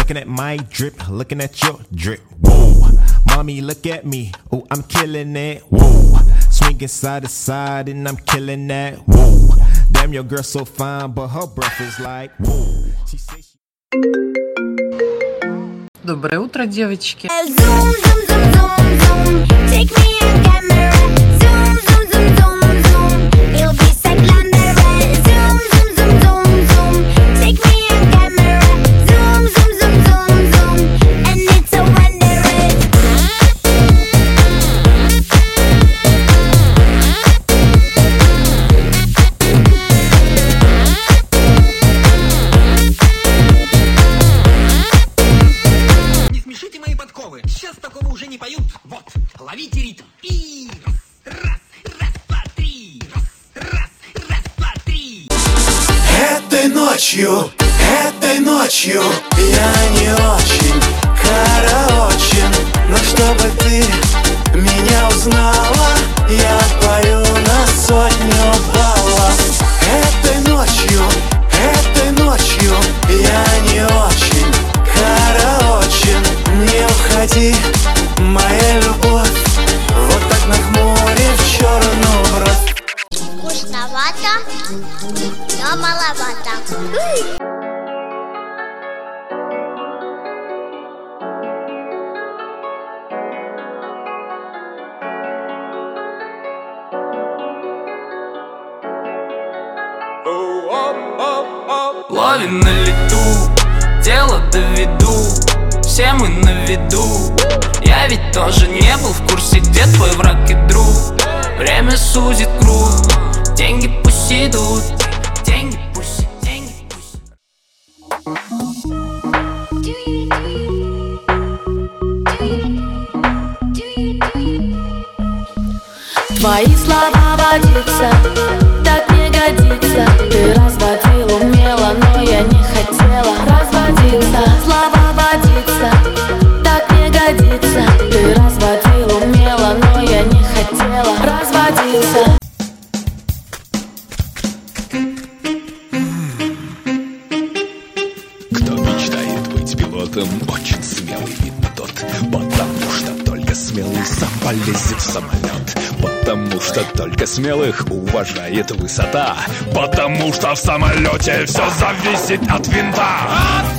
Looking at my drip, looking at your drip. Whoa, mommy, look at me. Oh, I'm killing it. Whoa, swinging side to side and I'm killing that. Whoa, damn, your girl so fine, but her breath is like whoa. She say she... Доброе утро, девочки. Сейчас такого уже не поют. Вот, ловите ритм. И раз, два, три. Раз, два, три. Этой ночью я не очень караочен, но чтобы ты меня узнала, я пою на 100 баллов. Этой ночью я не очень караочен. Не уходи, моя любовь, вот так нахмурив черную бровь. Вкусновато, но маловато. Ловим на лету, дело доведу. Все мы на виду. Я ведь тоже не был в курсе, где твой враг и друг. Время сузит круг. Деньги пусть идут. Деньги пусть. Твои слова водиться так не годится. Ты разводил умело, но я не хотела разводиться. Слова водиться так не годится. Ты разводил умело, но я не хотела разводиться. Кто мечтает быть пилотом, очень смелый вид тот. Потому что только смелый сам полезет в самолет. Потому что только смелых уважает высота. Потому что в самолете все зависит от винта.